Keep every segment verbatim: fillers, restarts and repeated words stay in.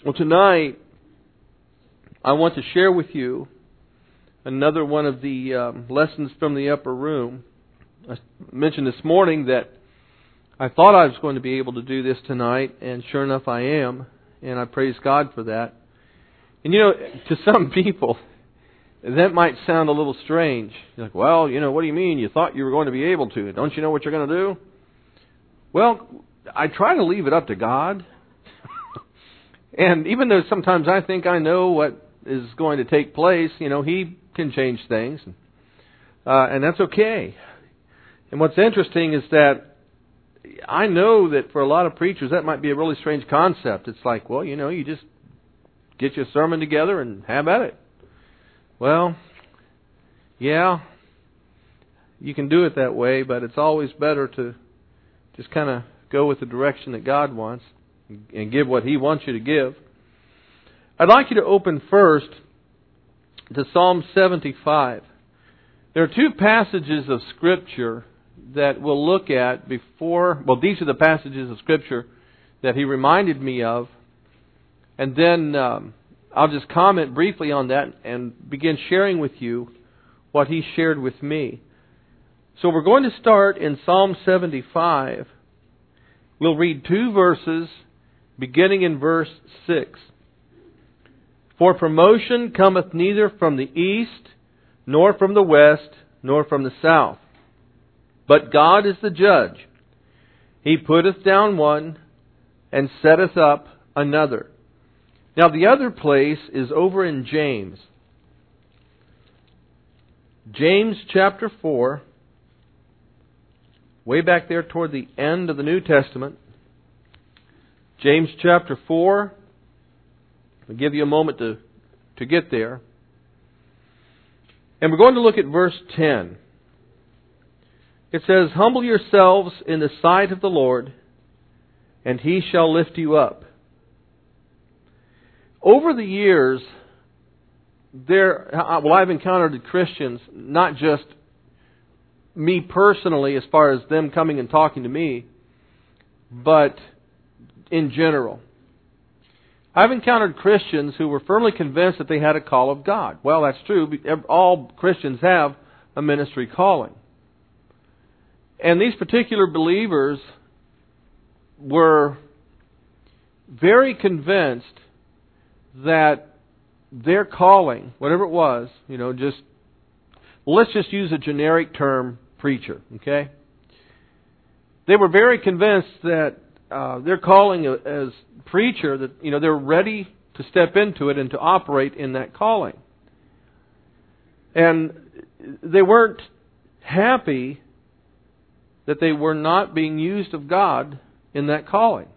Well, tonight, I want to share with you another one of the um, lessons from the upper room. I mentioned this morning that I thought I was going to be able to do this tonight, and sure enough I am, and I praise God for that. And you know, to some people, that might sound a little strange. You're like, well, you know, what do you mean? You thought you were going to be able to. Don't you know what you're going to do? Well, I try to leave it up to God. And even though sometimes I think I know what is going to take place, you know, He can change things. Uh, and that's okay. And what's interesting is that I know that for a lot of preachers that might be a really strange concept. It's like, well, you know, you just get your sermon together and have at it. Well, yeah, you can do it that way, but it's always better to just kind of go with the direction that God wants and give what He wants you to give. I'd like you to open first to Psalm seventy-five. There are two passages of Scripture that we'll look at before, well, these are the passages of Scripture that he reminded me of, and then um, I'll just comment briefly on that and begin sharing with you what he shared with me. So we're going to start in Psalm seventy-five. We'll read two verses, beginning in verse six. For promotion cometh neither from the east, nor from the west, nor from the south. But God is the judge. He putteth down one, and setteth up another. Now the other place is over in James. James chapter four, way back there toward the end of the New Testament. James chapter four. I'll give you a moment to, to get there. And we're going to look at verse ten. It says, Humble yourselves in the sight of the Lord, and He shall lift you up. Over the years, there, well, I've encountered Christians, not just me personally as far as them coming and talking to me, but in general. I've encountered Christians who were firmly convinced that they had a call of God. Well, that's true. All Christians have a ministry calling. And these particular believers were very convinced that their calling, whatever it was, you know, just, well, let's just use a generic term, preacher, okay? They were very convinced that uh, their calling as preacher, that, you know, they're ready to step into it and to operate in that calling. And they weren't happy that they were not being used of God in that calling.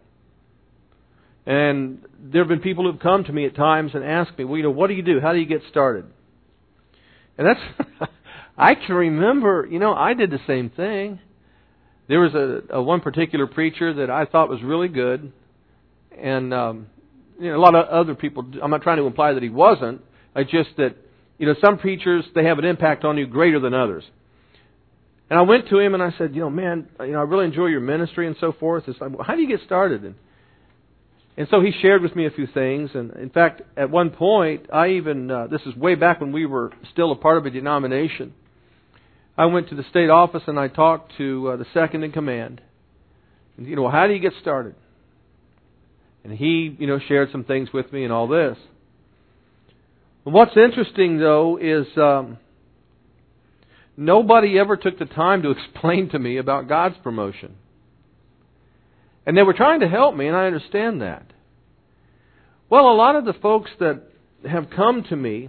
And there have been people who have come to me at times and asked me, well, you know, what do you do? How do you get started? And that's, I can remember, you know, I did the same thing. There was a, a one particular preacher that I thought was really good. And, um, you know, a lot of other people, I'm not trying to imply that he wasn't. It's just that, you know, some preachers, they have an impact on you greater than others. And I went to him and I said, you know, man, you know, I really enjoy your ministry and so forth. It's like, well, how do you get started? And, and so he shared with me a few things. And in fact, at one point, I even, uh, this is way back when we were still a part of a denomination, I went to the state office and I talked to uh, the second in command. And, you know, well, how do you get started? And he, you know, shared some things with me and all this. And what's interesting, though, is um, nobody ever took the time to explain to me about God's promotion. And they were trying to help me, and I understand that. Well, a lot of the folks that have come to me,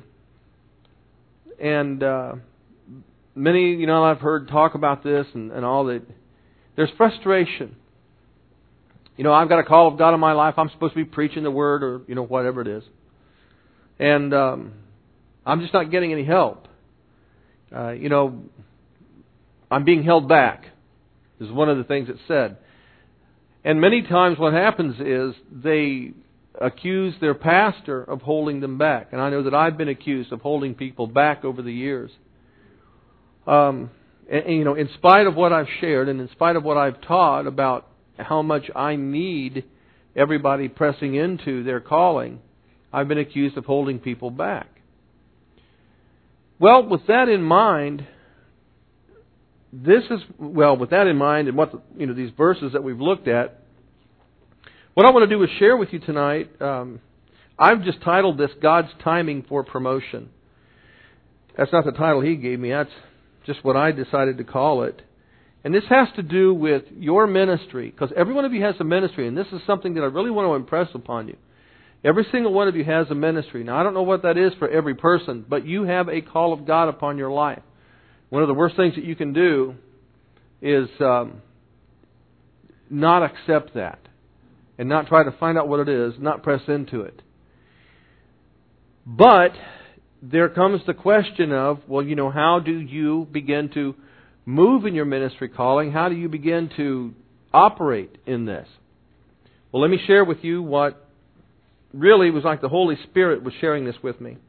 and uh, many, you know, I've heard talk about this and, and all that, there's frustration. You know, I've got a call of God in my life. I'm supposed to be preaching the Word or, you know, whatever it is. And um, I'm just not getting any help. Uh, you know, I'm being held back, is one of the things that's said. And many times what happens is they accuse their pastor of holding them back. And I know that I've been accused of holding people back over the years. Um, and, and, you know, in spite of what I've shared and in spite of what I've taught about how much I need everybody pressing into their calling, I've been accused of holding people back. Well, with that in mind, this is, well, with that in mind and what, the, you know, these verses that we've looked at, what I want to do is share with you tonight, um, I've just titled this God's Timing for Promotion. That's not the title He gave me, that's just what I decided to call it. And this has to do with your ministry, because every one of you has a ministry, and this is something that I really want to impress upon you. Every single one of you has a ministry. Now, I don't know what that is for every person, but you have a call of God upon your life. One of the worst things that you can do is um, not accept that and not try to find out what it is, not press into it. But there comes the question of, well, you know, how do you begin to move in your ministry calling? How do you begin to operate in this? Well, let me share with you what really was like the Holy Spirit was sharing this with me.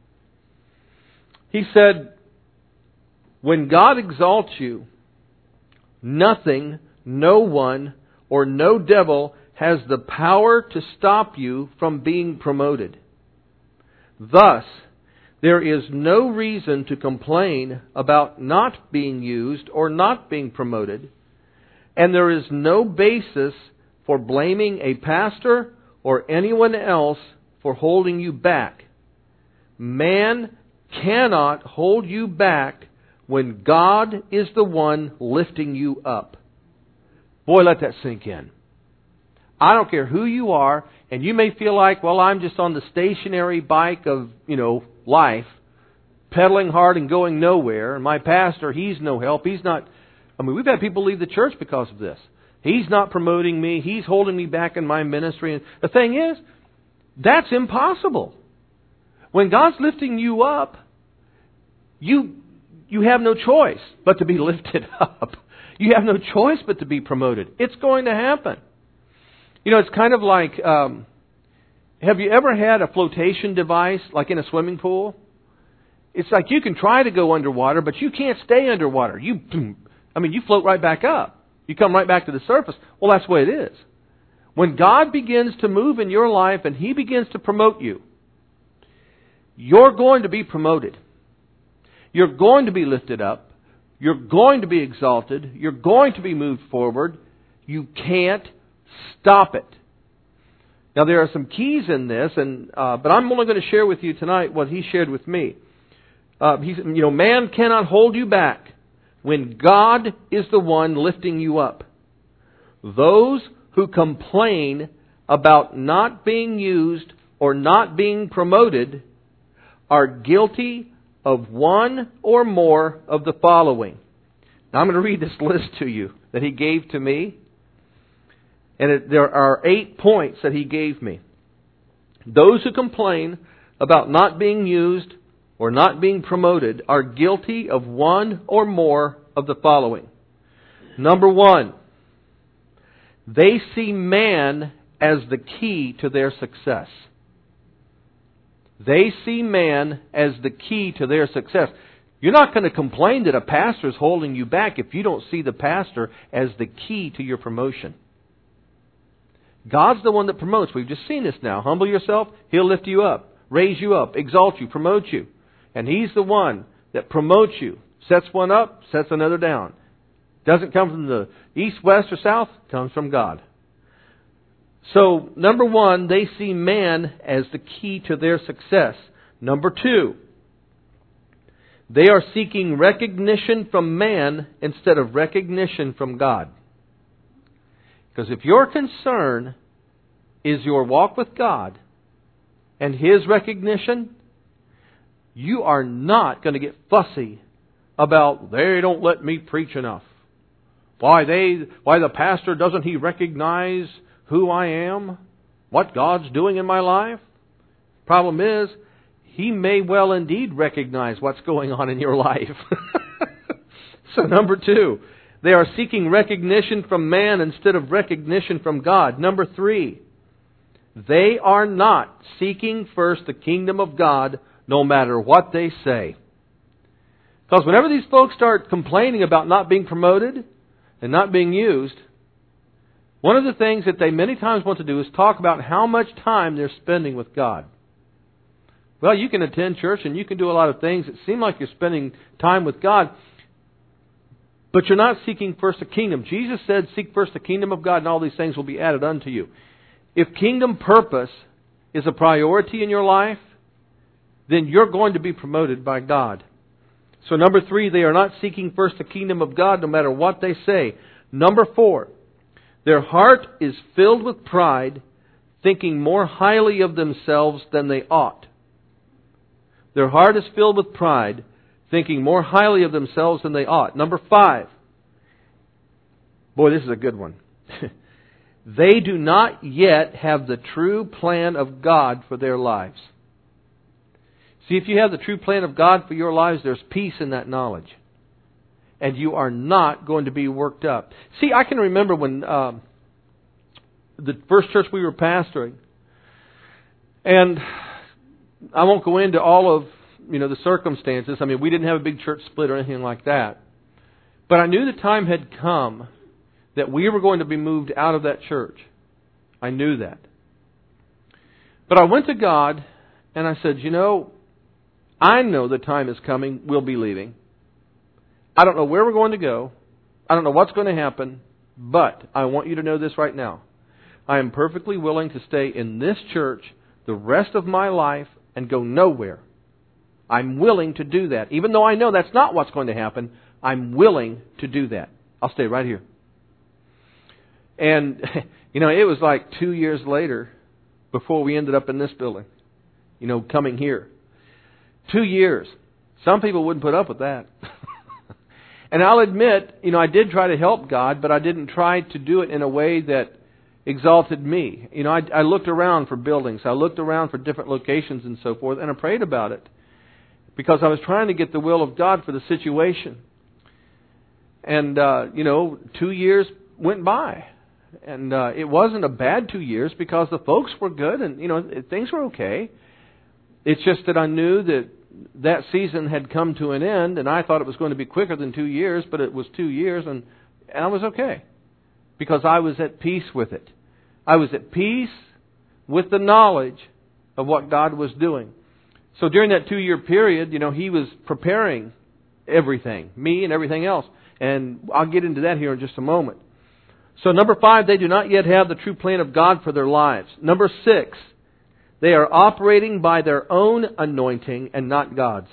He said, when God exalts you, nothing, no one, or no devil has the power to stop you from being promoted. Thus, there is no reason to complain about not being used or not being promoted, and there is no basis for blaming a pastor or anyone else for holding you back. Man cannot hold you back when God is the one lifting you up. Boy, let that sink in. I don't care who you are, and you may feel like, well, I'm just on the stationary bike of, you know, life, pedaling hard and going nowhere, and my pastor, he's no help. He's not, I mean, we've had people leave the church because of this. He's not promoting me. He's holding me back in my ministry. And the thing is, that's impossible. When God's lifting you up, you you have no choice but to be lifted up. You have no choice but to be promoted. It's going to happen. You know, it's kind of like, um, have you ever had a flotation device like in a swimming pool? It's like you can try to go underwater, but you can't stay underwater. You, I mean, you float right back up. You come right back to the surface. Well, that's the way it is. When God begins to move in your life and He begins to promote you, you're going to be promoted. You're going to be lifted up. You're going to be exalted. You're going to be moved forward. You can't stop it. Now, there are some keys in this, and uh, but I'm only going to share with you tonight what he shared with me. Uh, he's, you know, man cannot hold you back when God is the one lifting you up. Those who complain about not being used or not being promoted are guilty of one or more of the following. Now, I'm going to read this list to you that he gave to me. And it, there are eight points that he gave me. Those who complain about not being used or not being promoted are guilty of one or more of the following. Number one, they see man as the key to their success. They see man as the key to their success. You're not going to complain that a pastor is holding you back if you don't see the pastor as the key to your promotion. God's the one that promotes. We've just seen this now. Humble yourself, He'll lift you up, raise you up, exalt you, promote you. And He's the one that promotes you. Sets one up, sets another down. Doesn't come from the east, west, or south. Comes from God. So, number one, they see man as the key to their success. Number two, they are seeking recognition from man instead of recognition from God. Because if your concern is your walk with God and His recognition, you are not going to get fussy about, they don't let me preach enough. Why they? Why the pastor, doesn't he recognize who I am? What God's doing in my life? Problem is, He may well indeed recognize what's going on in your life. So number two, they are seeking recognition from man instead of recognition from God. Number three, they are not seeking first the kingdom of God no matter what they say. Because whenever these folks start complaining about not being promoted and not being used, One of the things that they many times want to do is talk about how much time they're spending with God. Well, you can attend church and you can do a lot of things that seem like you're spending time with God, but you're not seeking first the kingdom. Jesus said, seek first the kingdom of God and all these things will be added unto you. If kingdom purpose is a priority in your life, then you're going to be promoted by God. So number three, they are not seeking first the kingdom of God no matter what they say. Number four, their heart is filled with pride, thinking more highly of themselves than they ought. Their heart is filled with pride, thinking more highly of themselves than they ought. Number five. Boy, this is a good one. They do not yet have the true plan of God for their lives. See, if you have the true plan of God for your lives, there's peace in that knowledge. And you are not going to be worked up. See, I can remember when um, the first church we were pastoring, and I won't go into all of you know the circumstances. I mean, we didn't have a big church split or anything like that. But I knew the time had come that we were going to be moved out of that church. I knew that. But I went to God and I said, you know, I know the time is coming. We'll be leaving. I don't know where we're going to go. I don't know what's going to happen. But I want you to know this right now. I am perfectly willing to stay in this church the rest of my life and go nowhere. I'm willing to do that. Even though I know that's not what's going to happen, I'm willing to do that. I'll stay right here. And, you know, it was like two years later before we ended up in this building. You know, coming here. Two years. Some people wouldn't put up with that. And I'll admit, you know, I did try to help God, but I didn't try to do it in a way that exalted me. You know, I, I looked around for buildings. I looked around for different locations and so forth, and I prayed about it. Because I was trying to get the will of God for the situation. And, uh, you know, two years went by. And uh, it wasn't a bad two years because the folks were good and, you know, things were okay. It's just that I knew that that season had come to an end, and I thought it was going to be quicker than two years, but it was two years, and, and I was okay. Because I was at peace with it. I was at peace with the knowledge of what God was doing. So during that two-year period, you know, He was preparing everything, me and everything else. And I'll get into that here in just a moment. So number five, they do not yet have the true plan of God for their lives. Number six, they are operating by their own anointing and not God's.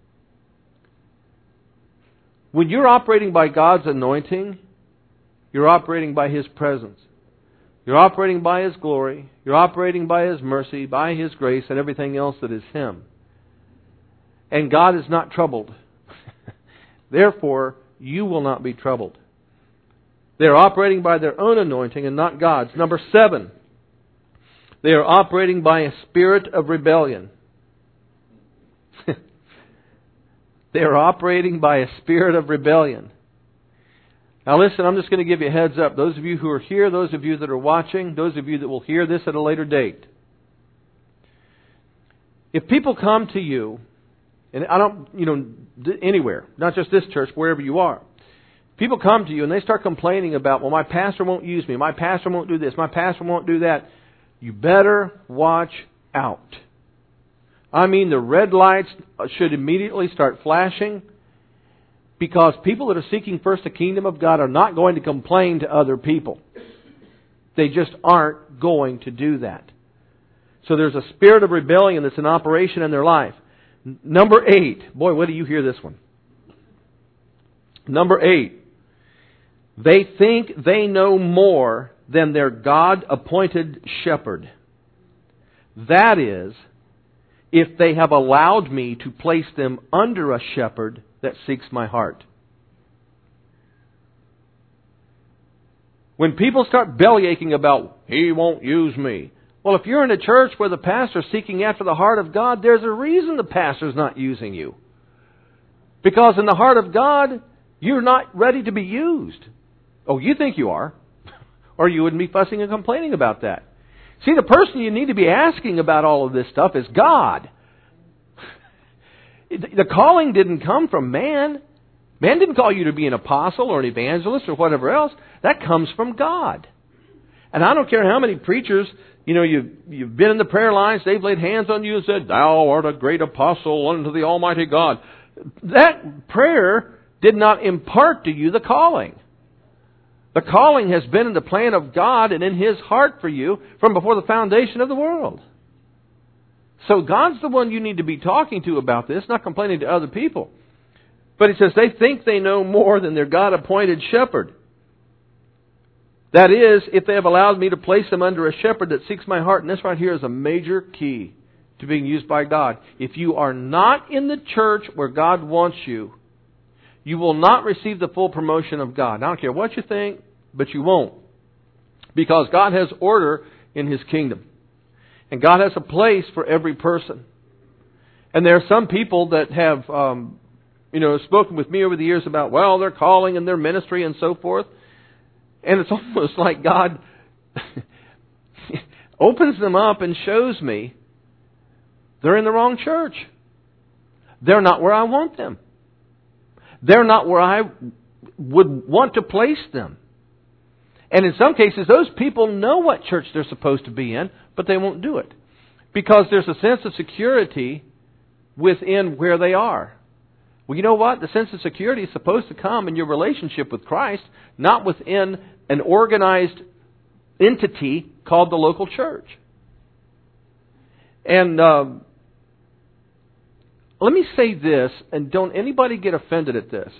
When you're operating by God's anointing, you're operating by His presence. You're operating by His glory. You're operating by His mercy, by His grace, and everything else that is Him. And God is not troubled. Therefore, you will not be troubled. They're operating by their own anointing and not God's. Number seven, they are operating by a spirit of rebellion. They are operating by a spirit of rebellion. Now listen, I'm just going to give you a heads up. Those of you who are here, those of you that are watching, those of you that will hear this at a later date. If people come to you, and I don't, you know, anywhere, not just this church, wherever you are. People come to you and they start complaining about, well, my pastor won't use me. My pastor won't do this. My pastor won't do that. You better watch out. I mean, the red lights should immediately start flashing because people that are seeking first the kingdom of God are not going to complain to other people. They just aren't going to do that. So there's a spirit of rebellion that's in operation in their life. Number eight. Boy, what do you hear this one? Number eight. They think they know more than their God-appointed shepherd. That is, if they have allowed me to place them under a shepherd that seeks my heart. When people start bellyaching about, He won't use me. Well, if you're in a church where the pastor's seeking after the heart of God, there's a reason the pastor's not using you. Because in the heart of God, you're not ready to be used. Oh, you think you are. Or you wouldn't be fussing and complaining about that. See, the person you need to be asking about all of this stuff is God. The calling didn't come from man. Man didn't call you to be an apostle or an evangelist or whatever else. That comes from God. And I don't care how many preachers, you know, you've, you've been in the prayer lines, they've laid hands on you and said, "Thou art a great apostle unto the Almighty God." That prayer did not impart to you the calling. The calling has been in the plan of God and in His heart for you from before the foundation of the world. So God's the one you need to be talking to about this, not complaining to other people. But He says they think they know more than their God-appointed shepherd. That is, if they have allowed me to place them under a shepherd that seeks my heart. And this right here is a major key to being used by God. If you are not in the church where God wants you, you will not receive the full promotion of God. I don't care what you think, but you won't. Because God has order in His kingdom. And God has a place for every person. And there are some people that have, um, you know, spoken with me over the years about, well, their calling and their ministry and so forth. And it's almost like God opens them up and shows me they're in the wrong church. They're not where I want them. They're not where I would want to place them. And in some cases, those people know what church they're supposed to be in, but they won't do it. Because there's a sense of security within where they are. Well, you know what? The sense of security is supposed to come in your relationship with Christ, not within an organized entity called the local church. And uh, let me say this, and don't anybody get offended at this.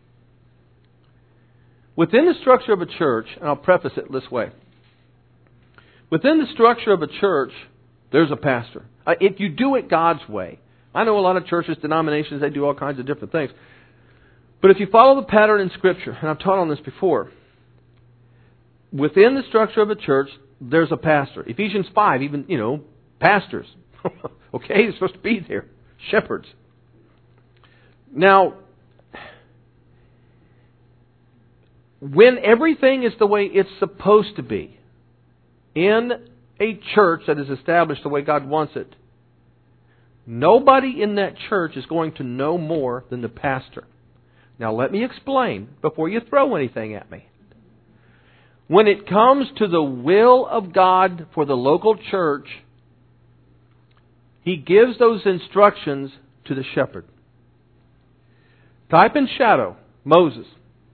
Within the structure of a church, and I'll preface it this way. Within the structure of a church, there's a pastor. Uh, if you do it God's way. I know a lot of churches, denominations, they do all kinds of different things. But if you follow the pattern in Scripture, and I've taught on this before, within the structure of a church, there's a pastor. Ephesians five, even, you know, pastors. Okay, they're supposed to be there. Shepherds. Now, when everything is the way it's supposed to be, in a church that is established the way God wants it, nobody in that church is going to know more than the pastor. Now let me explain before you throw anything at me. When it comes to the will of God for the local church, He gives those instructions to the shepherd. Type and shadow, Moses.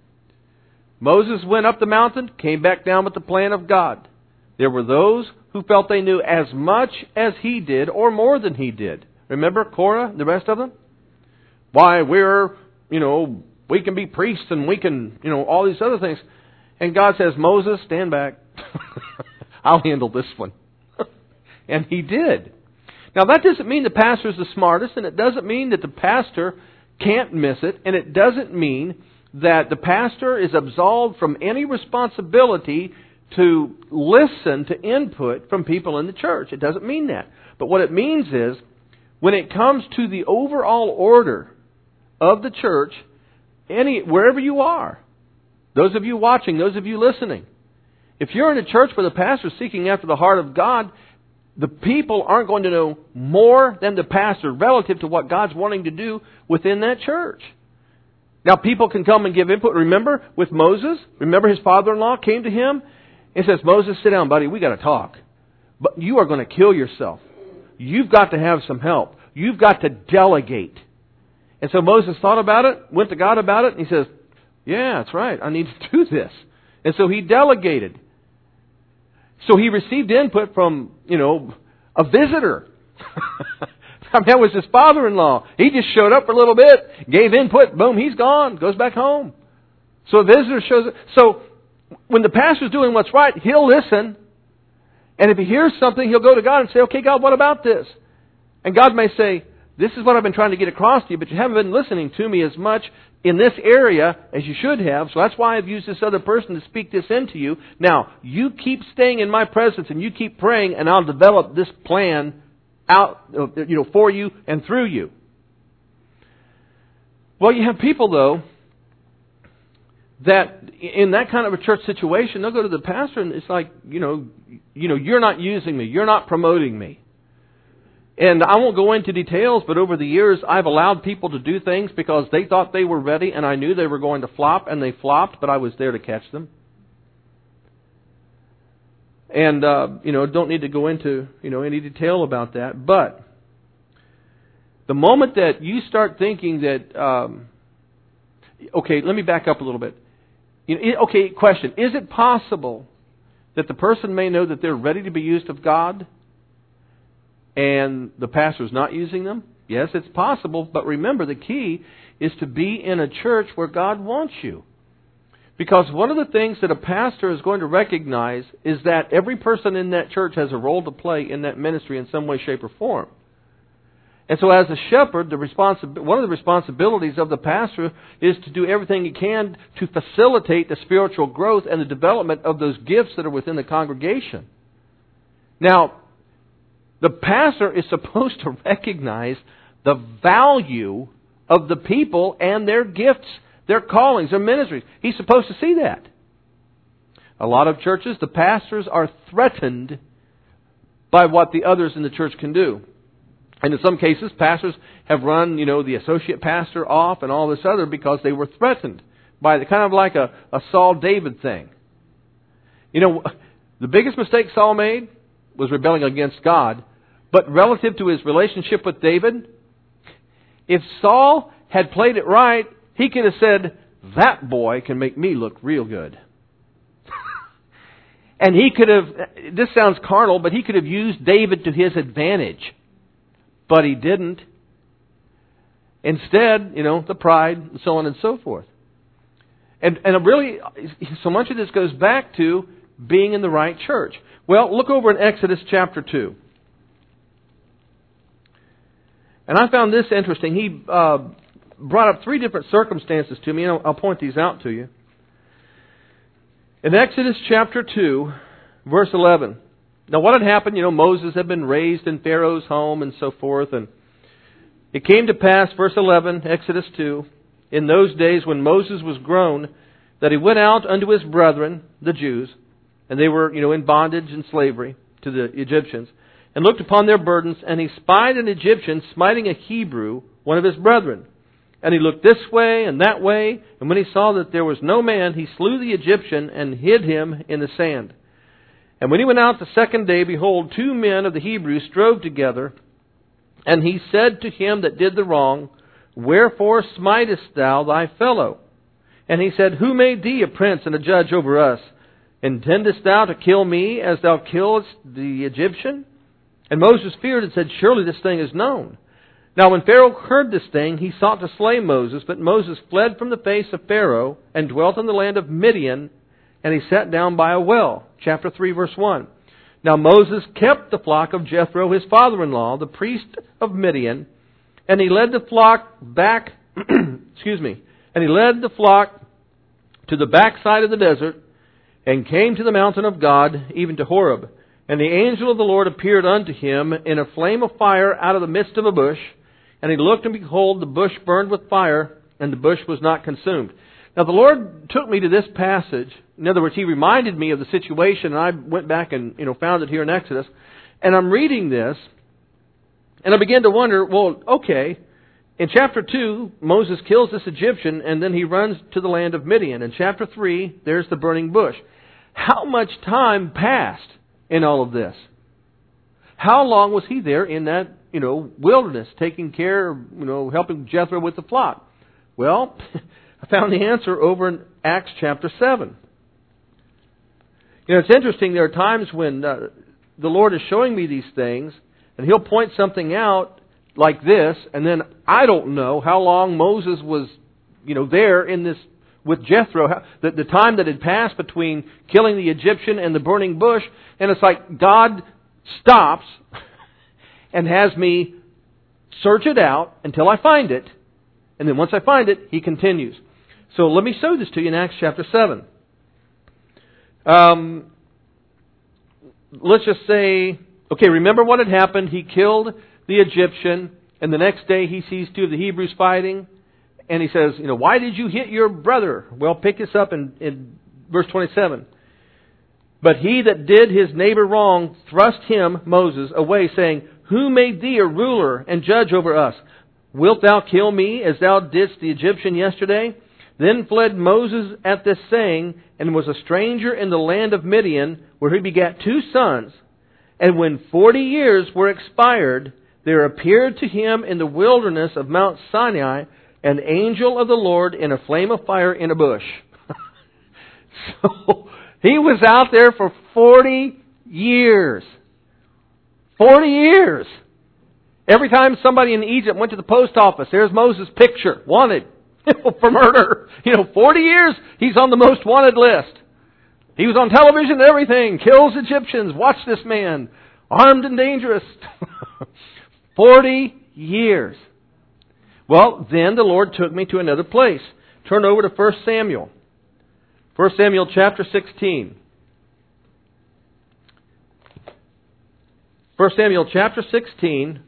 Moses went up the mountain, came back down with the plan of God. There were those who felt they knew as much as he did or more than he did. Remember Korah and the rest of them? Why, we're, you know, we can be priests and we can, you know, all these other things. And God says, Moses, stand back. I'll handle this one. And He did. Now that doesn't mean the pastor is the smartest, and it doesn't mean that the pastor can't miss it, and it doesn't mean that the pastor is absolved from any responsibility to listen to input from people in the church. It doesn't mean that. But what it means is, when it comes to the overall order of the church, any wherever you are, those of you watching, those of you listening, if you're in a church where the pastor is seeking after the heart of God, the people aren't going to know more than the pastor relative to what God's wanting to do within that church. Now, people can come and give input. Remember with Moses? Remember his father-in-law came to him and says, Moses, sit down, buddy. We got to talk. But you are going to kill yourself. You've got to have some help. You've got to delegate. And so Moses thought about it, went to God about it, and he says, yeah, that's right. I need to do this. And so he delegated. So he received input from, you know, a visitor. I mean, that was his father-in-law. He just showed up for a little bit, gave input, boom, he's gone, goes back home. So a visitor shows up. So when the pastor's doing what's right, he'll listen. And if he hears something, he'll go to God and say, okay, God, what about this? And God may say, this is what I've been trying to get across to you, but you haven't been listening to me as much in this area as you should have, so that's why I've used this other person to speak this into you. Now, you keep staying in my presence and you keep praying, and I'll develop this plan out, you know, for you and through you. Well, you have people, though, that in that kind of a church situation, they'll go to the pastor and it's like, you know, you know, you're not using me, you're not promoting me. And I won't go into details, but over the years, I've allowed people to do things because they thought they were ready and I knew they were going to flop, and they flopped, but I was there to catch them. And, uh, you know, don't need to go into, you know, any detail about that. But the moment that you start thinking that, um, okay, let me back up a little bit. You know, okay, question. Is it possible that the person may know that they're ready to be used of God and the pastor's not using them? Yes, it's possible. But remember, the key is to be in a church where God wants you. Because one of the things that a pastor is going to recognize is that every person in that church has a role to play in that ministry in some way, shape, or form. And so as a shepherd, the responsi- one of the responsibilities of the pastor is to do everything he can to facilitate the spiritual growth and the development of those gifts that are within the congregation. Now, the pastor is supposed to recognize the value of the people and their gifts, their callings, their ministries. He's supposed to see that. A lot of churches, the pastors are threatened by what the others in the church can do. And in some cases, pastors have run, you know, the associate pastor off and all this other because they were threatened by the kind of like a, a Saul-David thing. You know, the biggest mistake Saul made was rebelling against God. But relative to his relationship with David, if Saul had played it right, he could have said, that boy can make me look real good. And he could have, this sounds carnal, but he could have used David to his advantage. But he didn't. Instead, you know, the pride and so on and so forth. And and really, so much of this goes back to being in the right church. Well, look over in Exodus chapter two. And I found this interesting. He uh, brought up three different circumstances to me, and I'll, I'll point these out to you. In Exodus chapter two, verse eleven. Now what had happened, you know, Moses had been raised in Pharaoh's home and so forth. And it came to pass, verse eleven, Exodus two, in those days when Moses was grown, that he went out unto his brethren, the Jews, and they were, you know, in bondage and slavery to the Egyptians, and looked upon their burdens, and he spied an Egyptian smiting a Hebrew, one of his brethren. And he looked this way and that way, and when he saw that there was no man, he slew the Egyptian and hid him in the sand. And when he went out the second day, behold, two men of the Hebrews strove together. And he said to him that did the wrong, wherefore smitest thou thy fellow? And he said, who made thee a prince and a judge over us? Intendest thou to kill me as thou killest the Egyptian? And Moses feared and said, surely this thing is known. Now when Pharaoh heard this thing, he sought to slay Moses. But Moses fled from the face of Pharaoh and dwelt in the land of Midian. And he sat down by a well. Chapter three, verse one. Now Moses kept the flock of Jethro, his father-in-law, the priest of Midian, and he led the flock back, excuse me, and he led the flock to the backside of the desert, and came to the mountain of God, even to Horeb. And the angel of the Lord appeared unto him in a flame of fire out of the midst of a bush. And he looked, and behold, the bush burned with fire, and the bush was not consumed. Now the Lord took me to this passage. In other words, He reminded me of the situation, and I went back and, you know, found it here in Exodus. And I'm reading this, and I began to wonder, well, okay, in chapter two, Moses kills this Egyptian, and then he runs to the land of Midian. In chapter three, there's the burning bush. How much time passed in all of this? How long was he there in that, you know, wilderness, taking care, you know, helping Jethro with the flock? Well, I found the answer over in Acts chapter seven. You know, it's interesting, there are times when uh, the Lord is showing me these things, and He'll point something out like this, and then I don't know how long Moses was, you know, there in this with Jethro, how, the, the time that had passed between killing the Egyptian and the burning bush, and it's like God stops and has me search it out until I find it, and then once I find it, He continues. So let me show this to you in Acts chapter seven. Um, let's just say, okay, remember what had happened. He killed the Egyptian, and the next day he sees two of the Hebrews fighting, and he says, you know, why did you hit your brother? Well, pick this up in, in verse twenty-seven. But he that did his neighbor wrong thrust him, Moses, away, saying, who made thee a ruler and judge over us? Wilt thou kill me as thou didst the Egyptian yesterday? Then fled Moses at this saying, and was a stranger in the land of Midian, where he begat two sons. And when forty years were expired, there appeared to him in the wilderness of Mount Sinai an angel of the Lord in a flame of fire in a bush. So he was out there for forty years. Forty years. Every time somebody in Egypt went to the post office, there's Moses' picture, wanted for murder. You know, forty years, he's on the most wanted list. He was on television and everything. Kills Egyptians. Watch this man. Armed and dangerous. Forty years. Well, then the Lord took me to another place. Turn over to First Samuel. First Samuel chapter sixteen. First Samuel chapter sixteen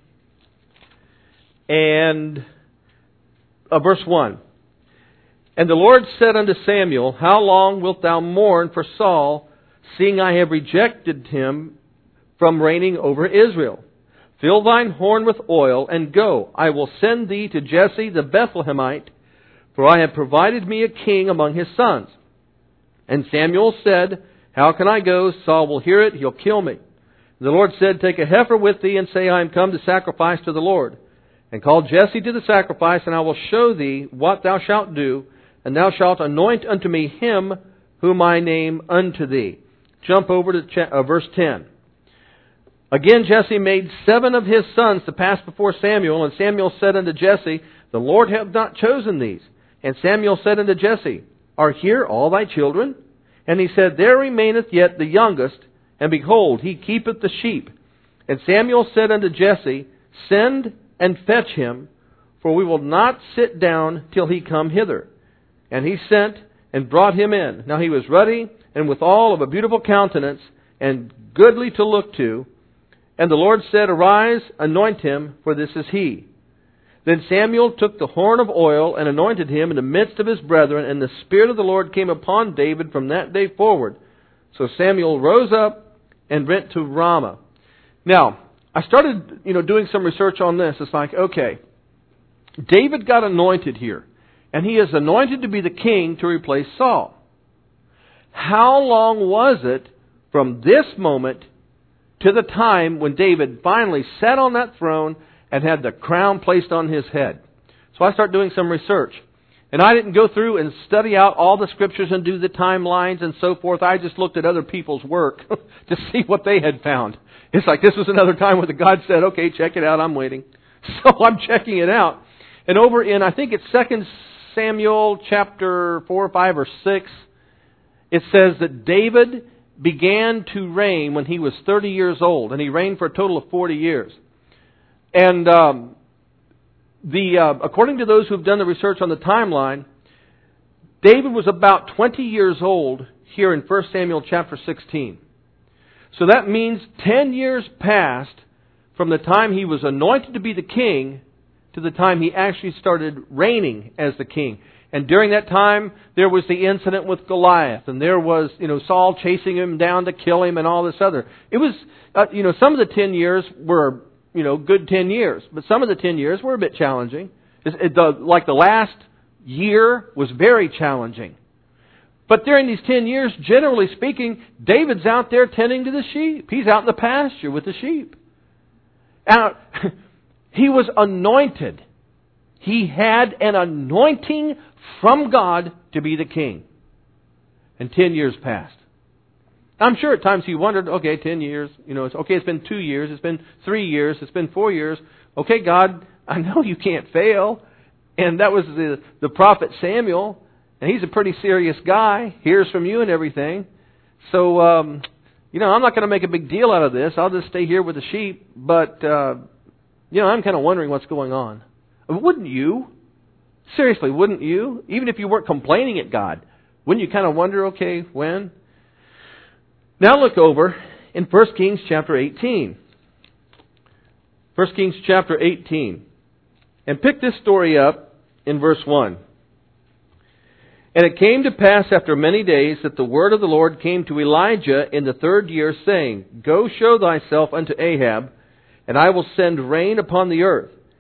and uh, verse one. And the Lord said unto Samuel, How long wilt thou mourn for Saul, seeing I have rejected him from reigning over Israel? Fill thine horn with oil, and go. I will send thee to Jesse the Bethlehemite, for I have provided me a king among his sons. And Samuel said, How can I go? Saul will hear it, he'll kill me. And the Lord said, Take a heifer with thee, and say, I am come to sacrifice to the Lord. And call Jesse to the sacrifice, and I will show thee what thou shalt do, and thou shalt anoint unto me him whom I name unto thee. Jump over to cha- uh, verse ten. Again Jesse made seven of his sons to pass before Samuel, and Samuel said unto Jesse, The Lord hath not chosen these. And Samuel said unto Jesse, Are here all thy children? And he said, There remaineth yet the youngest, and behold, he keepeth the sheep. And Samuel said unto Jesse, Send and fetch him, for we will not sit down till he come hither. And he sent and brought him in. Now he was ruddy, and withal of a beautiful countenance, and goodly to look to. And the Lord said, Arise, anoint him, for this is he. Then Samuel took the horn of oil and anointed him in the midst of his brethren, and the Spirit of the Lord came upon David from that day forward. So Samuel rose up and went to Ramah. Now, I started, you know, doing some research on this. It's like, okay, David got anointed here, and he is anointed to be the king to replace Saul. How long was it from this moment to the time when David finally sat on that throne and had the crown placed on his head? So I started doing some research. And I didn't go through and study out all the scriptures and do the timelines and so forth. I just looked at other people's work to see what they had found. It's like this was another time where the God said, okay, check it out, I'm waiting. So I'm checking it out. And over in, I think it's Second Samuel chapter four, five, or six, it says that David began to reign when he was thirty years old, and he reigned for a total of forty years. And um, the uh, according to those who have done the research on the timeline, David was about twenty years old here in First Samuel chapter sixteen. So that means ten years passed from the time he was anointed to be the king to the time he actually started reigning as the king. And during that time, there was the incident with Goliath, and there was, you know, Saul chasing him down to kill him and all this other. It was, uh, you know, some of the ten years were, you know, good ten years, but some of the ten years were a bit challenging. It, it, the, like the last year was very challenging. But during these ten years, generally speaking, David's out there tending to the sheep. He's out in the pasture with the sheep. Now, he was anointed. He had an anointing from God to be the king. And ten years passed. I'm sure at times he wondered, okay, ten years, you know, it's okay, it's been two years, it's been three years, it's been four years. Okay, God, I know you can't fail. And that was the, the prophet Samuel. And he's a pretty serious guy, hears from you and everything. So, um, you know, I'm not going to make a big deal out of this. I'll just stay here with the sheep. But, uh, you know, I'm kind of wondering what's going on. Wouldn't you? Seriously, wouldn't you? Even if you weren't complaining at God, wouldn't you kind of wonder, okay, when? Now look over in First Kings chapter eighteen. First Kings chapter eighteen. And pick this story up in verse one. And it came to pass after many days that the word of the Lord came to Elijah in the third year, saying, Go show thyself unto Ahab, and I will send rain upon the earth.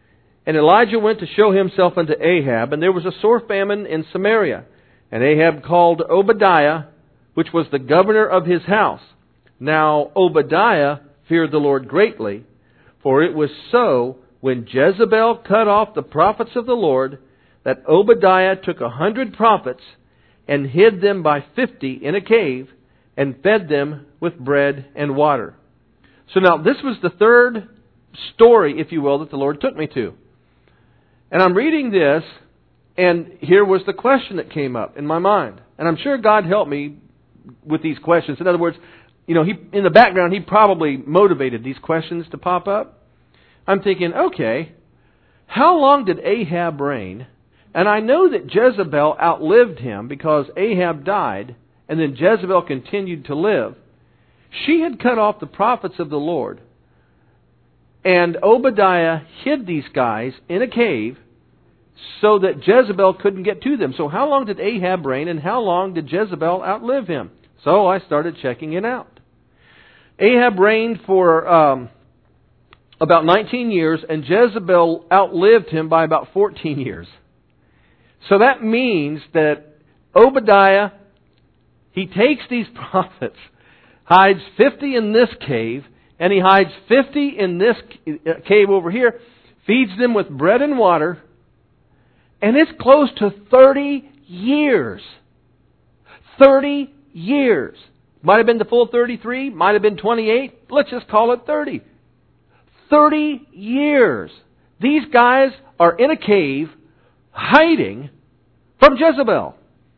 And Elijah went to show himself unto Ahab, and there was a sore famine in Samaria. And Ahab called Obadiah, which was the governor of his house. Now Obadiah feared the Lord greatly, for it was so, when Jezebel cut off the prophets of the Lord, that Obadiah took a hundred prophets and hid them by fifty in a cave and fed them with bread and water. So now this was the third story, if you will, that the Lord took me to. And I'm reading this, and here was the question that came up in my mind. And I'm sure God helped me with these questions. In other words, you know, he in the background, He probably motivated these questions to pop up. I'm thinking, okay, how long did Ahab reign? And I know that Jezebel outlived him because Ahab died, and then Jezebel continued to live. She had cut off the prophets of the Lord. And Obadiah hid these guys in a cave so that Jezebel couldn't get to them. So how long did Ahab reign, and how long did Jezebel outlive him? So I started checking it out. Ahab reigned for um, about nineteen years, and Jezebel outlived him by about fourteen years. So that means that Obadiah, he takes these prophets, hides fifty in this cave, and he hides fifty in this cave over here, feeds them with bread and water, and it's close to thirty years. thirty years. Might have been the full thirty-three, might have been twenty-eight. Let's just call it thirty. thirty years. These guys are in a cave hiding from Jezebel.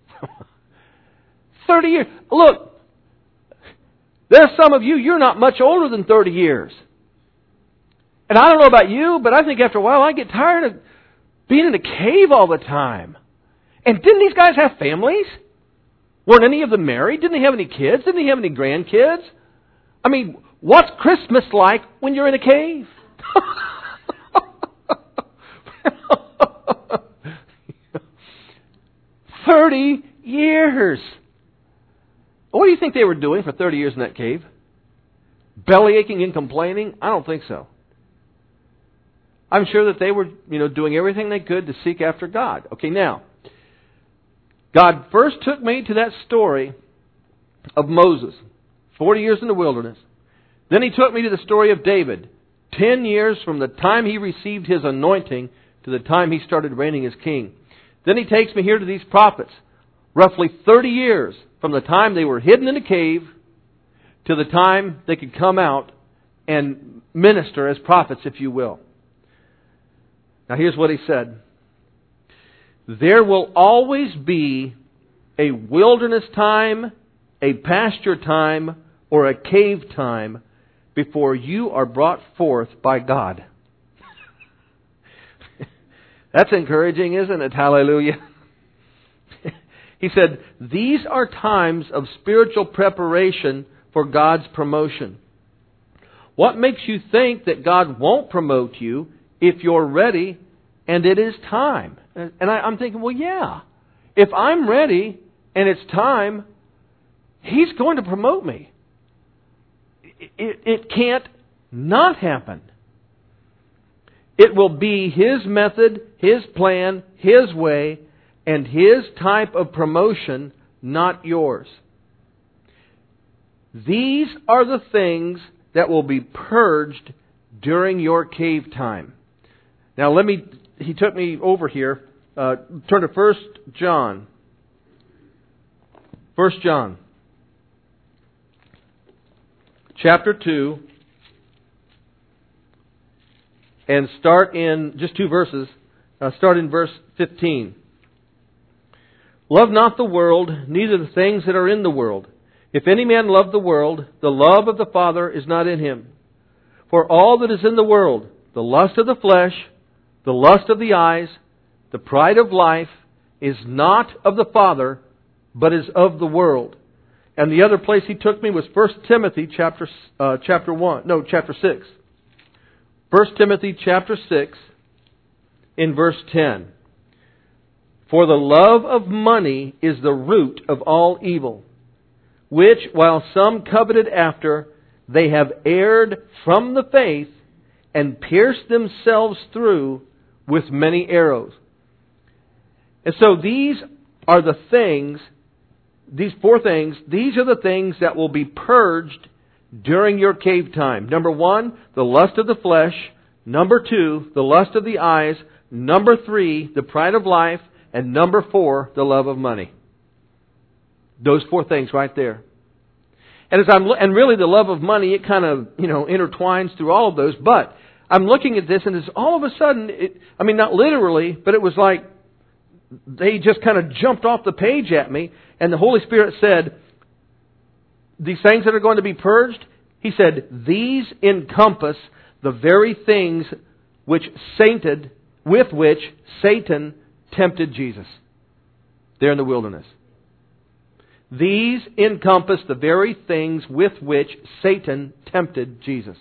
thirty years. Look, there's some of you, you're not much older than thirty years. And I don't know about you, but I think after a while I get tired of being in a cave all the time. And didn't these guys have families? Weren't any of them married? Didn't they have any kids? Didn't they have any grandkids? I mean, what's Christmas like when you're in a cave? Thirty years. What do you think they were doing for thirty years in that cave? Belly aching and complaining? I don't think so. I'm sure that they were, you know, doing everything they could to seek after God. Okay, now, God first took me to that story of Moses, forty years in the wilderness. Then He took me to the story of David, ten years from the time he received his anointing to the time he started reigning as king. Then He takes me here to these prophets, roughly thirty years from the time they were hidden in a cave to the time they could come out and minister as prophets, if you will. Now here's what He said. There will always be a wilderness time, a pasture time, or a cave time before you are brought forth by God. That's encouraging, isn't it? Hallelujah. He said, these are times of spiritual preparation for God's promotion. What makes you think that God won't promote you if you're ready and it is time? And I, I'm thinking, well, yeah. If I'm ready and it's time, He's going to promote me. It, it, it can't not happen. It will be His method, His plan, His way, and His type of promotion, not yours. These are the things that will be purged during your cave time. Now let me, he took me over here. Uh, turn to First John. First John. Chapter two. And start in just two verses. Uh, start in verse fifteen. Love not the world, neither the things that are in the world. If any man love the world, the love of the Father is not in him. For all that is in the world, the lust of the flesh, the lust of the eyes, the pride of life, is not of the Father, but is of the world. And the other place he took me was First Timothy chapter uh, chapter one, no, chapter six. First Timothy chapter six, in verse ten. For the love of money is the root of all evil, which, while some coveted after, they have erred from the faith and pierced themselves through with many arrows. And so these are the things, these four things, these are the things that will be purged during your cave time. Number one, the lust of the flesh. Number two, the lust of the eyes. Number three, the pride of life. And number four, the love of money. Those four things right there. And as I'm, and really the love of money, it kind of, you know, intertwines through all of those. But I'm looking at this and it's all of a sudden, it, I mean, not literally, but it was like they just kind of jumped off the page at me. And the Holy Spirit said, these things that are going to be purged, He said, these encompass the very things which Satan, with which Satan tempted Jesus there in the wilderness. These encompass the very things with which Satan tempted Jesus.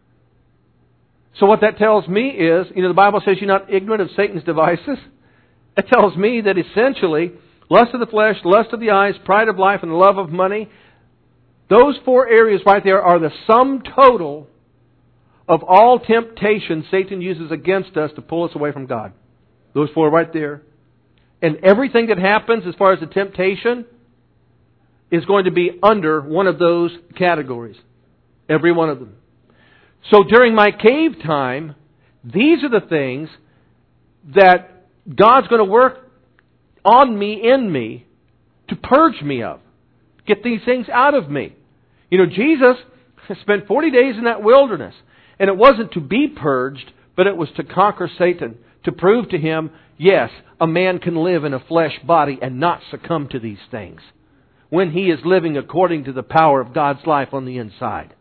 So what that tells me is, you know, the Bible says you're not ignorant of Satan's devices. It tells me that essentially, lust of the flesh, lust of the eyes, pride of life, and the love of money, those four areas right there are the sum total of all temptation Satan uses against us to pull us away from God. Those four right there. And everything that happens as far as the temptation is going to be under one of those categories. Every one of them. So during my cave time, these are the things that God's going to work on me, in me, to purge me of. Get these things out of me. You know, Jesus spent forty days in that wilderness. And it wasn't to be purged, but it was to conquer Satan. To prove to him, yes, a man can live in a flesh body and not succumb to these things. When he is living according to the power of God's life on the inside.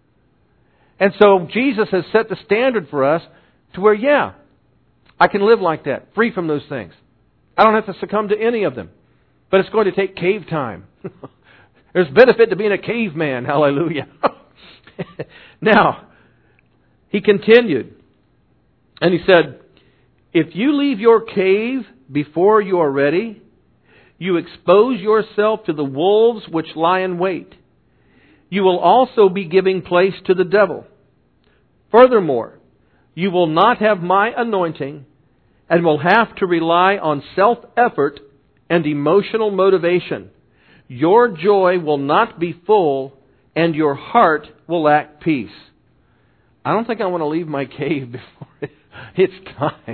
And so Jesus has set the standard for us to where, yeah, I can live like that, free from those things. I don't have to succumb to any of them. But it's going to take cave time. There's benefit to being a caveman. Hallelujah. Now, He continued. And He said, if you leave your cave before you are ready, you expose yourself to the wolves which lie in wait. You will also be giving place to the devil. Furthermore, you will not have my anointing and will have to rely on self-effort and emotional motivation. Your joy will not be full and your heart will lack peace. I don't think I want to leave my cave before it's time.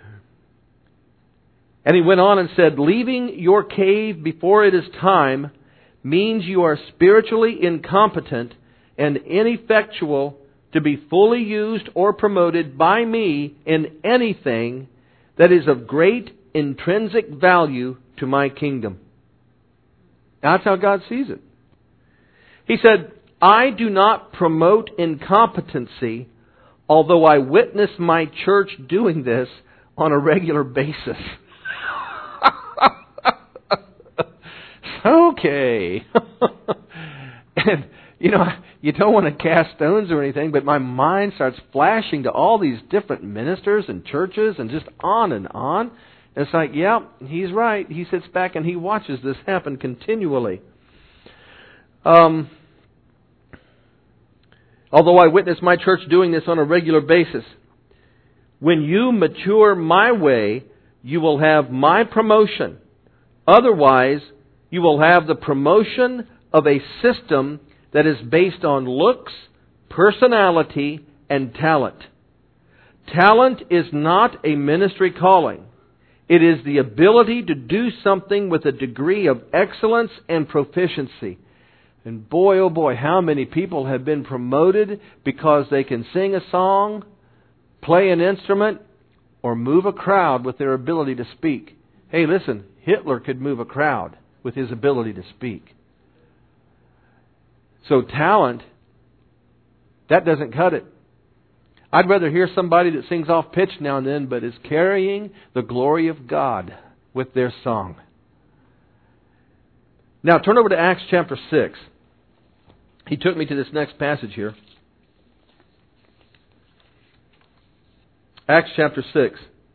And he went on and said, leaving your cave before it is time means you are spiritually incompetent and ineffectual to be fully used or promoted by me in anything that is of great intrinsic value to my kingdom. That's how God sees it. He said, I do not promote incompetency, although I witness my church doing this on a regular basis. Okay. And, you know, you don't want to cast stones or anything, but my mind starts flashing to all these different ministers and churches and just on and on. And it's like, yeah, he's right. He sits back and he watches this happen continually. Um, although I witness my church doing this on a regular basis. When you mature my way, you will have my promotion. Otherwise, you will have the promotion of a system that is based on looks, personality, and talent. Talent is not a ministry calling. It is the ability to do something with a degree of excellence and proficiency. And boy, oh boy, how many people have been promoted because they can sing a song, play an instrument, or move a crowd with their ability to speak. Hey, listen, Hitler could move a crowd with his ability to speak. So talent, that doesn't cut it. I'd rather hear somebody that sings off pitch now and then, but is carrying the glory of God with their song. Now turn over to Acts chapter six. He took me to this next passage here. Acts chapter six.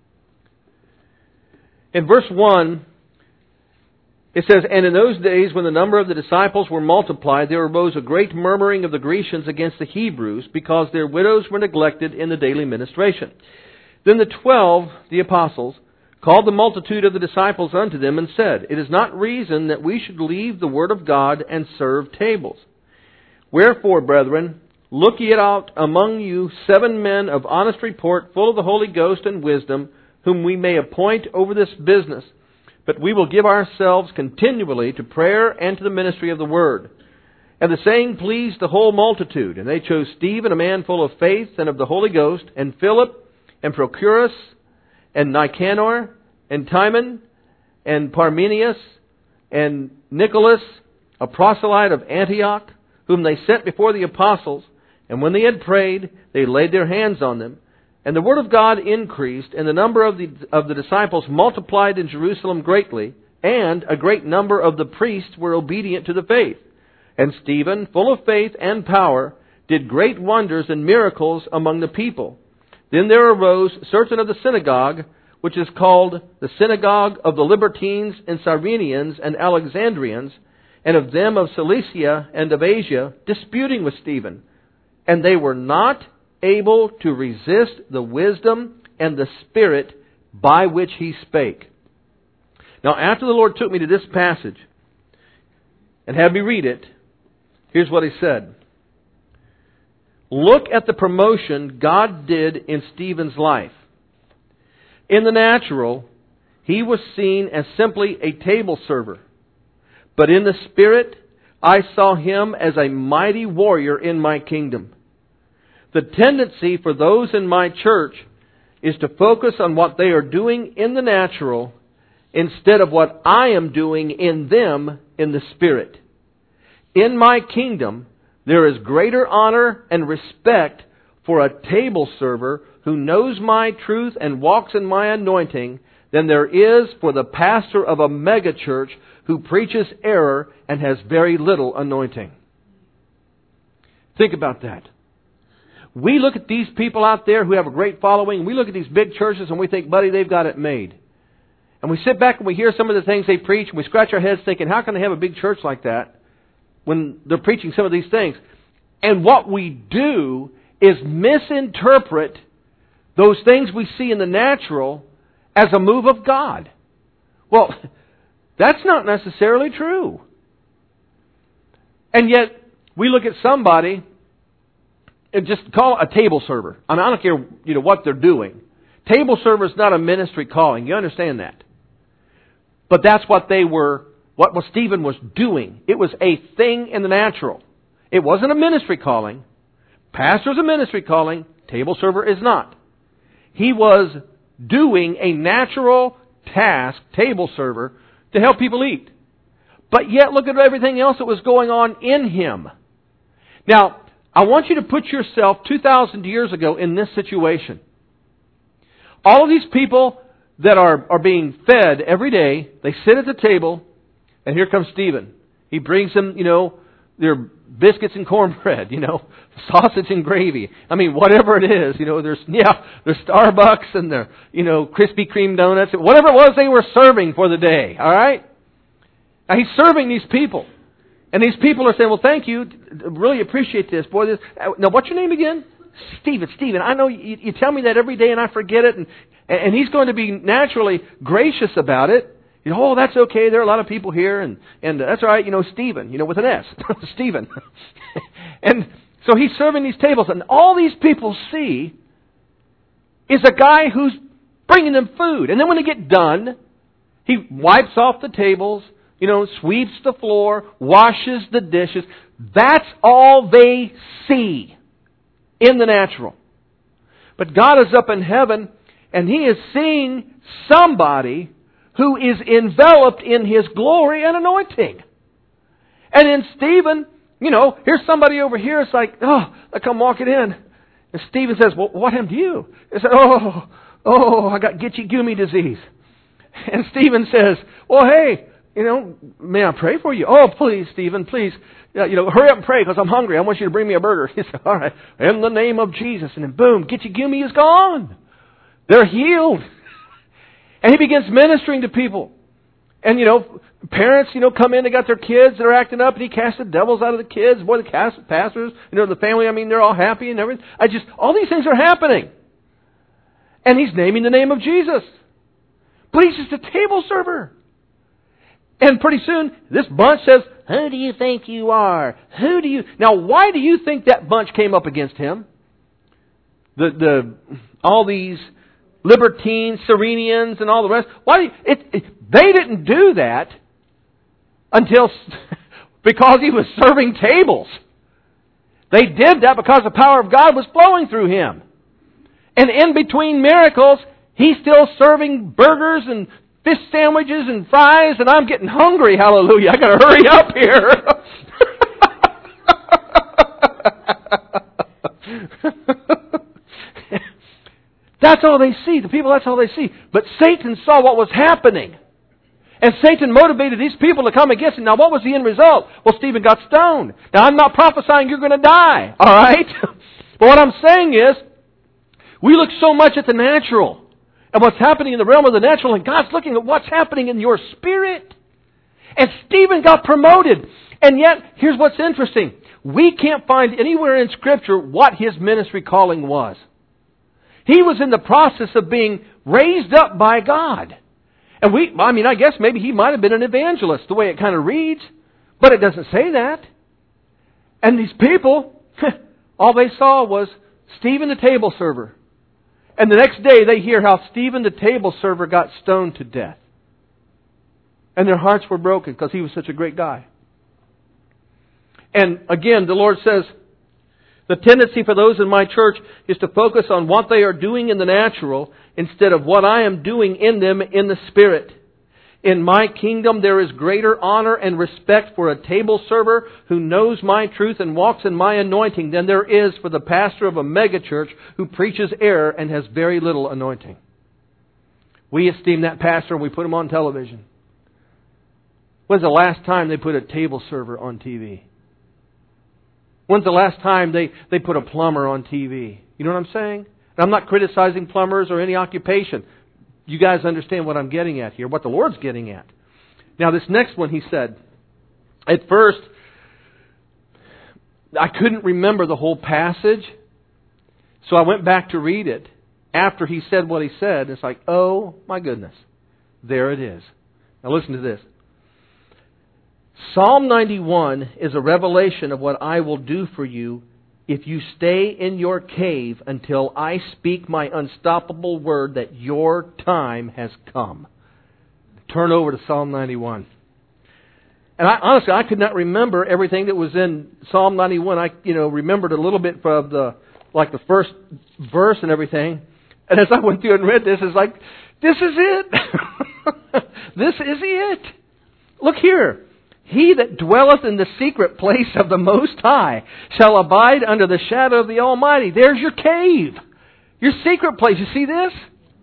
In verse one, it says, and in those days when the number of the disciples were multiplied, there arose a great murmuring of the Grecians against the Hebrews, because their widows were neglected in the daily ministration. Then the twelve, the apostles, called the multitude of the disciples unto them, and said, It is not reason that we should leave the word of God and serve tables. Wherefore, brethren, look ye out among you seven men of honest report, full of the Holy Ghost and wisdom, whom we may appoint over this business. But we will give ourselves continually to prayer and to the ministry of the word. And the saying pleased the whole multitude. And they chose Stephen, a man full of faith and of the Holy Ghost, and Philip, and Prochorus, and Nicanor, and Timon, and Parmenius, and Nicholas, a proselyte of Antioch, whom they sent before the apostles. And when they had prayed, they laid their hands on them. And the word of God increased, and the number of the of the disciples multiplied in Jerusalem greatly, and a great number of the priests were obedient to the faith. And Stephen, full of faith and power, did great wonders and miracles among the people. Then there arose certain of the synagogue, which is called the synagogue of the Libertines and Cyrenians and Alexandrians, and of them of Cilicia and of Asia, disputing with Stephen. And they were not able to resist the wisdom and the spirit by which he spake. Now, after the Lord took me to this passage and had me read it, here's what he said. Look at the promotion God did in Stephen's life. In the natural, he was seen as simply a table server. But in the Spirit, I saw him as a mighty warrior in my kingdom. The tendency for those in my church is to focus on what they are doing in the natural instead of what I am doing in them in the Spirit. In my kingdom, there is greater honor and respect for a table server who knows my truth and walks in my anointing than there is for the pastor of a megachurch who preaches error and has very little anointing. Think about that. We look at these people out there who have a great following, and we look at these big churches and we think, buddy, they've got it made. And we sit back and we hear some of the things they preach, and we scratch our heads thinking, how can they have a big church like that when they're preaching some of these things? And what we do is misinterpret those things we see in the natural as a move of God. Well, that's not necessarily true. And yet, we look at somebody and just call it a table server. I mean, I don't care, you know, what they're doing. Table server is not a ministry calling. You understand that? But that's what they were, what was Stephen was doing. It was a thing in the natural. It wasn't a ministry calling. Pastor's a ministry calling. Table server is not. He was doing a natural task, table server, to help people eat. But yet, look at everything else that was going on in him. Now, I want you to put yourself two thousand years ago in this situation. All of these people that are, are being fed every day, they sit at the table, and here comes Stephen. He brings them, you know, their biscuits and cornbread, you know, sausage and gravy. I mean, whatever it is, you know, there's, yeah, there's Starbucks and their, you know, Krispy Kreme donuts, whatever it was they were serving for the day, all right? Now, he's serving these people. And these people are saying, well, thank you, really appreciate this. Boy, this. Now, what's your name again? Stephen, Stephen, I know you, you tell me that every day and I forget it. And, and he's going to be naturally gracious about it. You know, oh, that's okay. There are a lot of people here, and, and that's all right. You know, Stephen, you know, with an S. Stephen. And so he's serving these tables, and all these people see is a guy who's bringing them food. And then when they get done, he wipes off the tables, you know, sweeps the floor, washes the dishes. That's all they see in the natural. But God is up in heaven, and He is seeing somebody who is enveloped in His glory and anointing. And in Stephen, you know, here's somebody over here. It's like, oh, I come walking in. And Stephen says, well, what happened to you? He said, oh, oh, I got Gitchy-Gummy disease. And Stephen says, well, hey, you know, may I pray for you? Oh, please, Stephen, please. You know, hurry up and pray because I'm hungry. I want you to bring me a burger. He said, all right, in the name of Jesus. And then boom, Gitchy-Gummy is gone. They're healed. And he begins ministering to people. And, you know, parents, you know, come in, they got their kids that are acting up, and he casts the devils out of the kids. Boy, the cast, pastors, you know, the family, I mean, they're all happy and everything. I just, all these things are happening. And he's naming the name of Jesus. But he's just a table server. And pretty soon, this bunch says, who do you think you are? Who do you... Now, why do you think that bunch came up against him? The the all these libertines, Cyrenians, and all the rest. Why? Do you, it, it, they didn't do that until... because he was serving tables. They did that because the power of God was flowing through him. And in between miracles, he's still serving burgers and fish sandwiches and fries, and I'm getting hungry. Hallelujah. I got to hurry up here. That's all they see. The people, that's all they see. But Satan saw what was happening. And Satan motivated these people to come against him. Now, what was the end result? Well, Stephen got stoned. Now, I'm not prophesying you're going to die. All right? But what I'm saying is, we look so much at the natural and what's happening in the realm of the natural, and God's looking at what's happening in your spirit. And Stephen got promoted. And yet, here's what's interesting. We can't find anywhere in Scripture what his ministry calling was. He was in the process of being raised up by God. And we, I mean, I guess maybe he might have been an evangelist, the way it kind of reads. But it doesn't say that. And these people, all they saw was Stephen the table server. And the next day they hear how Stephen the table server got stoned to death. And their hearts were broken because he was such a great guy. And again, the Lord says, the tendency for those in my church is to focus on what they are doing in the natural instead of what I am doing in them in the Spirit. In my kingdom there is greater honor and respect for a table server who knows my truth and walks in my anointing than there is for the pastor of a megachurch who preaches error and has very little anointing. We esteem that pastor and we put him on television. When's the last time they put a table server on T V? When's the last time they, they put a plumber on T V? You know what I'm saying? And I'm not criticizing plumbers or any occupation. You guys understand what I'm getting at here, what the Lord's getting at. Now this next one he said, at first, I couldn't remember the whole passage, so I went back to read it. After he said what he said, it's like, oh my goodness, there it is. Now listen to this. Psalm ninety-one is a revelation of what I will do for you if you stay in your cave until I speak my unstoppable word that your time has come. Turn over to Psalm ninety-one. And I, honestly, I could not remember everything that was in Psalm ninety-one. I, you know, remembered a little bit from the, like the first verse and everything. And as I went through and read this, it's like, this is it. This is it. Look here. He that dwelleth in the secret place of the Most High shall abide under the shadow of the Almighty. There's your cave. Your secret place. You see this?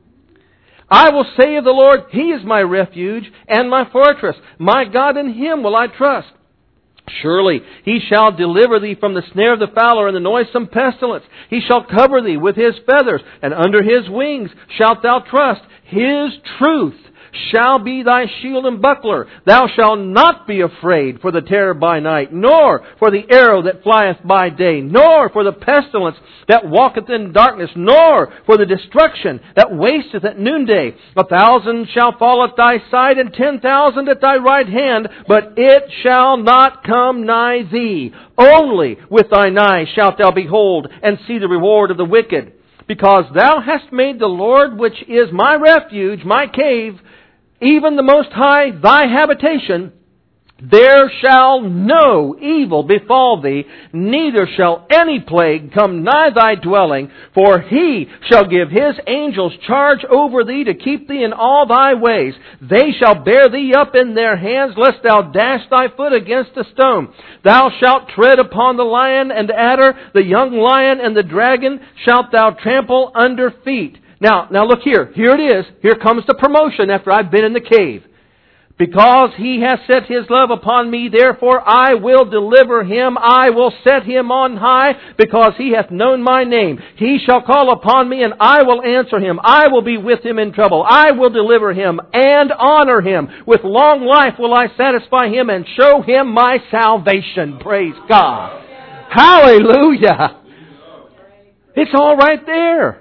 I will say of the Lord, He is my refuge and my fortress. My God, in Him will I trust. Surely He shall deliver thee from the snare of the fowler and the noisome pestilence. He shall cover thee with His feathers, and under His wings shalt thou trust. His truth shall be thy shield and buckler. Thou shalt not be afraid for the terror by night, nor for the arrow that flieth by day, nor for the pestilence that walketh in darkness, nor for the destruction that wasteth at noonday. A thousand shall fall at thy side, and ten thousand at thy right hand, but it shall not come nigh thee. Only with thine eyes shalt thou behold and see the reward of the wicked. Because thou hast made the Lord, which is my refuge, my cave, even the Most High, thy habitation, there shall no evil befall thee, neither shall any plague come nigh thy dwelling, for He shall give His angels charge over thee to keep thee in all thy ways. They shall bear thee up in their hands, lest thou dash thy foot against a stone. Thou shalt tread upon the lion and adder, the young lion and the dragon shalt thou trample under feet. Now, now look here. Here it is. Here comes the promotion after I've been in the cave. Because He hath set His love upon me, therefore I will deliver him. I will set him on high, because he hath known my name. He shall call upon me, and I will answer him. I will be with him in trouble. I will deliver him and honor him. With long life will I satisfy him and show him my salvation. Praise God. Hallelujah. It's all right there.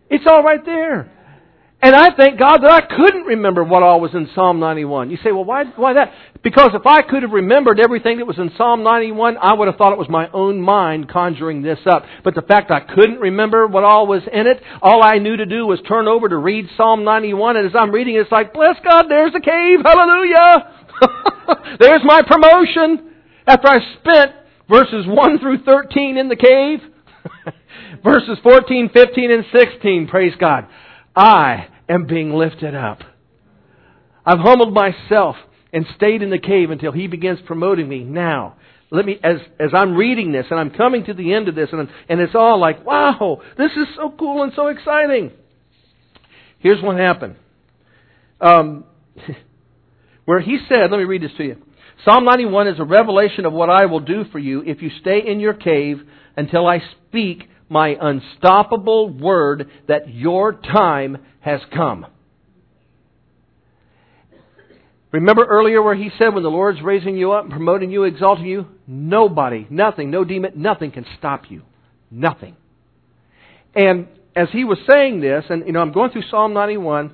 It's all right there. And I thank God that I couldn't remember what all was in Psalm ninety-one. You say, well, why, why that? Because if I could have remembered everything that was in Psalm ninety-one, I would have thought it was my own mind conjuring this up. But the fact I couldn't remember what all was in it, all I knew to do was turn over to read Psalm ninety-one. And as I'm reading, it's like, bless God, there's the cave. Hallelujah. There's my promotion. After I spent verses one through thirteen in the cave, verses fourteen, fifteen, and sixteen, praise God, I am being lifted up. I've humbled myself and stayed in the cave until He begins promoting me. Now, let me, as as I'm reading this and I'm coming to the end of this, and and it's all like, wow, this is so cool and so exciting. Here's what happened. Um, where He said, let me read this to you. Psalm ninety-one is a revelation of what I will do for you if you stay in your cave until I speak my unstoppable word that your time has come. Remember earlier where He said when the Lord's raising you up and promoting you, exalting you, nobody, nothing, no demon, nothing can stop you. Nothing. And as He was saying this, and you know, I'm going through Psalm ninety-one,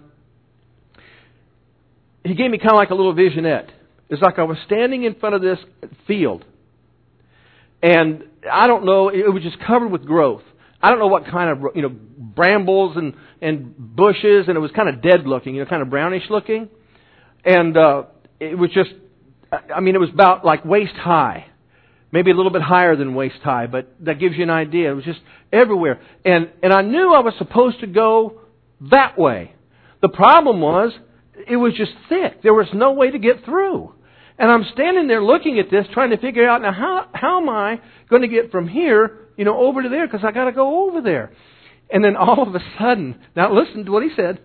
He gave me kind of like a little visionette. It's like I was standing in front of this field. And I don't know, it was just covered with growth. I don't know what kind of, you know, brambles and, and bushes, and it was kind of dead looking, you know, kind of brownish looking. And uh, it was just, I mean, it was about like waist high. Maybe a little bit higher than waist high, but that gives you an idea. It was just everywhere. And, and I knew I was supposed to go that way. The problem was, it was just thick. There was no way to get through. And I'm standing there looking at this, trying to figure out, now how how am I going to get from here, you know, over to there? Because I got to go over there. And then all of a sudden, now listen to what He said.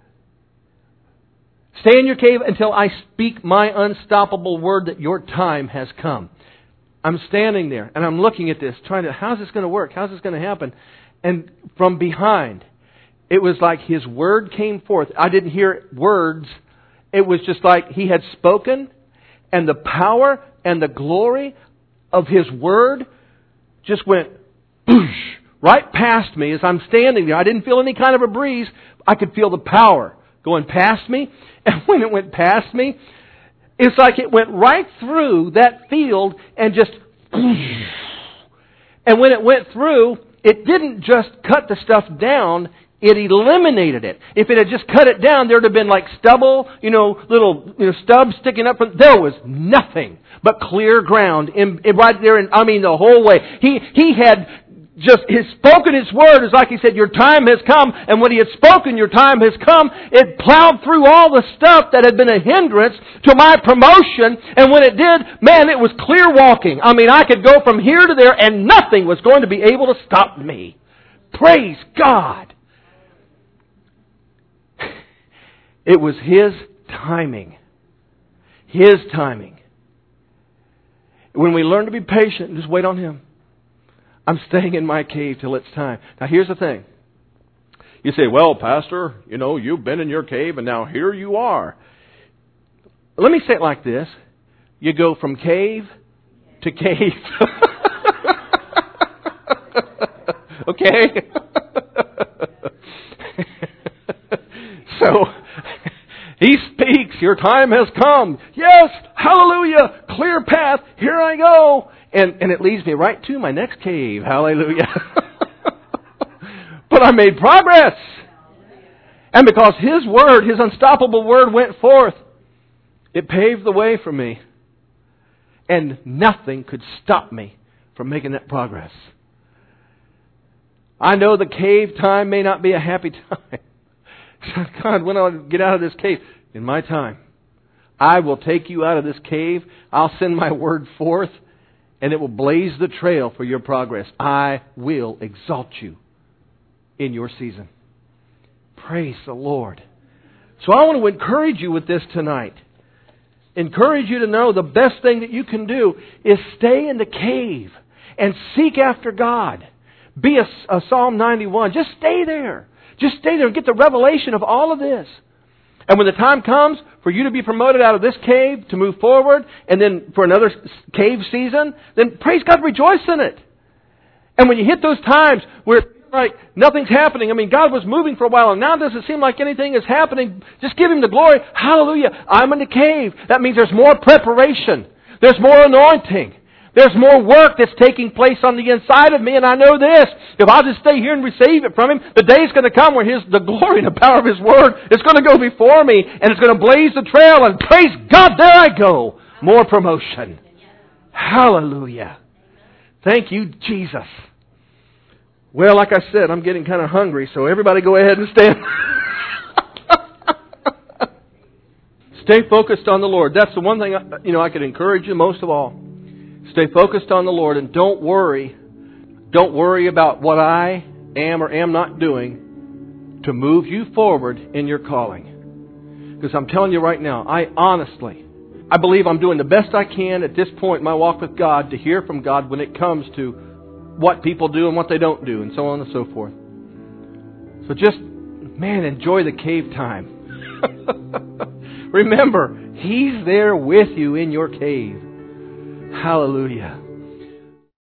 Stay in your cave until I speak my unstoppable word that your time has come. I'm standing there and I'm looking at this, trying to, how's this going to work? How's this going to happen? And from behind, it was like His word came forth. I didn't hear words. It was just like He had spoken. And the power and the glory of His word just went boosh, right past me as I'm standing there. I didn't feel any kind of a breeze. I could feel the power going past me. And when it went past me, it's like it went right through that field and just boosh. And when it went through, it didn't just cut the stuff down. It eliminated it. If it had just cut it down, there would have been like stubble, you know, little you know, stubs sticking up. From, there was nothing but clear ground in, in right there. In, I mean, the whole way. He he had just He's spoken His word. It's like He said, your time has come. And when He had spoken, your time has come, it plowed through all the stuff that had been a hindrance to my promotion. And when it did, man, it was clear walking. I mean, I could go from here to there and nothing was going to be able to stop me. Praise God. It was His timing. His timing. When we learn to be patient and just wait on Him. I'm staying in my cave till it's time. Now here's the thing. You say, well, Pastor, you know, you've been in your cave and now here you are. Let me say it like this. You go from cave to cave. Okay? So, He speaks, your time has come. Yes, hallelujah, clear path, here I go. And, and it leads me right to my next cave, hallelujah. But I made progress. And because His word, His unstoppable word went forth, it paved the way for me. And nothing could stop me from making that progress. I know the cave time may not be a happy time. God, when I'll get out of this cave? In my time. I will take you out of this cave. I'll send my word forth, and it will blaze the trail for your progress. I will exalt you in your season. Praise the Lord. So I want to encourage you with this tonight. Encourage you to know the best thing that you can do is stay in the cave and seek after God. Be a, a Psalm ninety-one. Just stay there. Just stay there and get the revelation of all of this. And when the time comes for you to be promoted out of this cave to move forward, and then for another cave season, then praise God, rejoice in it. And when you hit those times where like nothing's happening. I mean, God was moving for a while, and now it doesn't seem like anything is happening. Just give Him the glory. Hallelujah. I'm in the cave. That means there's more preparation. There's more anointing. There's more work that's taking place on the inside of me, and I know this. If I'll just stay here and receive it from Him, the day's going to come where His the glory and the power of His Word is going to go before me, and it's going to blaze the trail, and praise God, there I go. More promotion. Hallelujah. Thank you, Jesus. Well, like I said, I'm getting kind of hungry, so everybody go ahead and stand. Stay focused on the Lord. That's the one thing, you know, I could encourage you most of all. Stay focused on the Lord, and don't worry. Don't worry about what I am or am not doing to move you forward in your calling. Because I'm telling you right now, I honestly, I believe I'm doing the best I can at this point in my walk with God to hear from God when it comes to what people do and what they don't do, and so on and so forth. So just, man, enjoy the cave time. Remember, He's there with you in your cave. Hallelujah.